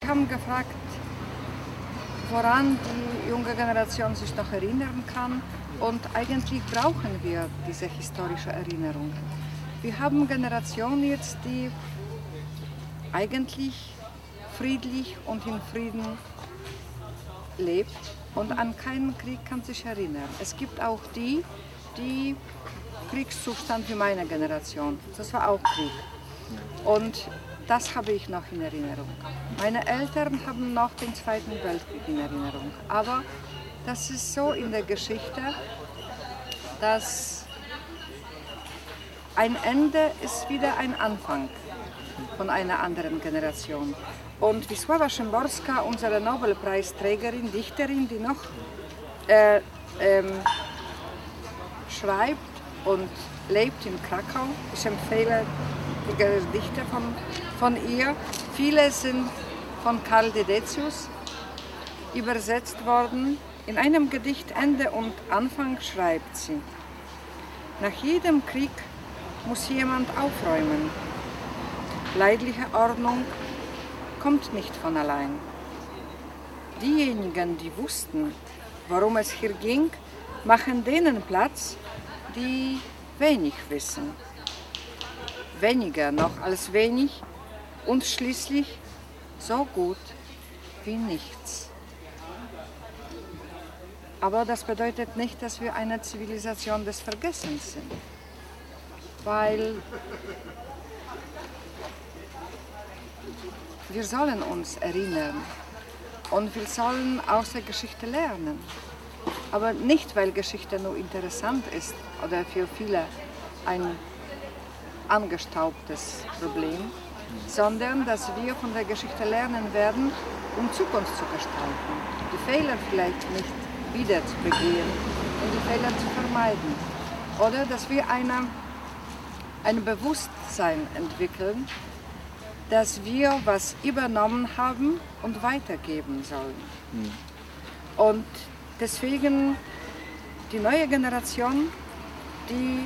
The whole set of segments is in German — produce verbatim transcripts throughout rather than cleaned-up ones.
haben gefragt, woran die junge Generation sich noch erinnern kann. Und eigentlich brauchen wir diese historische Erinnerung. Wir haben Generationen jetzt, die eigentlich friedlich und in Frieden lebt und an keinen Krieg kann sich erinnern. Es gibt auch die, die Kriegszustand wie meine Generation. Das war auch Krieg. Und das habe ich noch in Erinnerung. Meine Eltern haben noch den Zweiten Weltkrieg in Erinnerung. Aber das ist so in der Geschichte, dass ein Ende ist wieder ein Anfang von einer anderen Generation. Und Wisława Szymborska, unsere Nobelpreisträgerin, Dichterin, die noch äh, ähm, schreibt und lebt in Krakau. Ich empfehle die Gedichte von, von ihr. Viele sind von Karl Dedecius übersetzt worden. In einem Gedicht Ende und Anfang schreibt sie: Nach jedem Krieg muss jemand aufräumen. Leidliche Ordnung kommt nicht von allein. Diejenigen, die wussten, worum es hier ging, machen denen Platz, die wenig wissen. Weniger noch als wenig und schließlich so gut wie nichts. Aber das bedeutet nicht, dass wir eine Zivilisation des Vergessens sind, weil wir sollen uns erinnern und wir sollen aus der Geschichte lernen. Aber nicht, weil Geschichte nur interessant ist oder für viele ein angestaubtes Problem, sondern dass wir von der Geschichte lernen werden, um Zukunft zu gestalten. Die Fehler vielleicht nicht wieder zu begehen und die Fehler zu vermeiden. Oder dass wir eine, ein Bewusstsein entwickeln, dass wir was übernommen haben und weitergeben sollen. Mhm. Und deswegen die neue Generation, die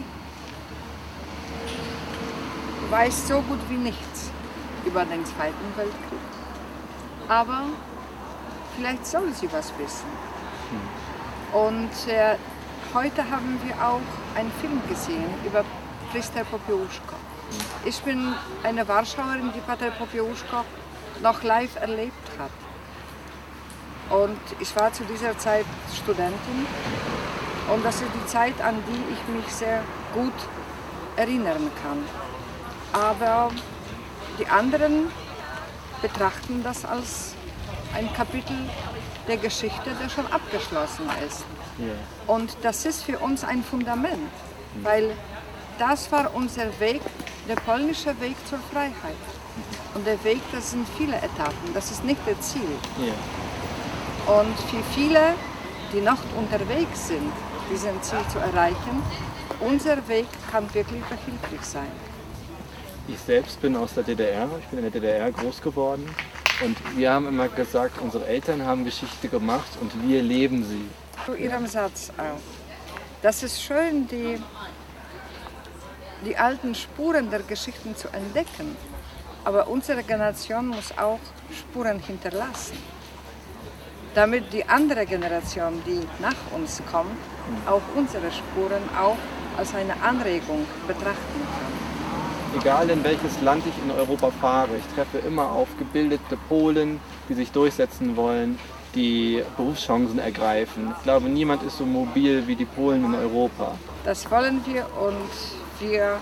weiß so gut wie nichts über den Zweiten Weltkrieg. Aber vielleicht soll sie was wissen. Mhm. Und äh, heute haben wir auch einen Film gesehen über Priester Popiełuszko. Ich bin eine Warschauerin, die Pater Popiełuszko noch live erlebt hat. Und ich war zu dieser Zeit Studentin. Und das ist die Zeit, an die ich mich sehr gut erinnern kann. Aber die anderen betrachten das als ein Kapitel der Geschichte, der schon abgeschlossen ist. Ja. Und das ist für uns ein Fundament, mhm. weil das war unser Weg, der polnische Weg zur Freiheit. Und der Weg, das sind viele Etappen, das ist nicht das Ziel. Ja. Und für viele, die noch unterwegs sind, diesen Ziel zu erreichen, unser Weg kann wirklich behilflich sein. Ich selbst bin aus der D D R, ich bin in der D D R groß geworden und wir haben immer gesagt, unsere Eltern haben Geschichte gemacht und wir leben sie. Zu Ihrem Satz auch. Das ist schön, die, die alten Spuren der Geschichten zu entdecken, aber unsere Generation muss auch Spuren hinterlassen, damit die andere Generation, die nach uns kommt, auch unsere Spuren auch als eine Anregung betrachten kann. Egal in welches Land ich in Europa fahre, ich treffe immer auf gebildete Polen, die sich durchsetzen wollen, die Berufschancen ergreifen. Ich glaube, niemand ist so mobil wie die Polen in Europa. Das wollen wir und wir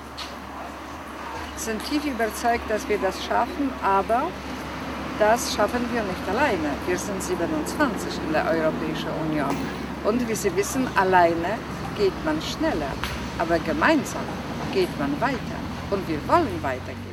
sind tief überzeugt, dass wir das schaffen, aber das schaffen wir nicht alleine. Wir sind siebenundzwanzig in der Europäischen Union und wie Sie wissen, alleine geht man schneller, aber gemeinsam geht man weiter. Und wir wollen weitergehen.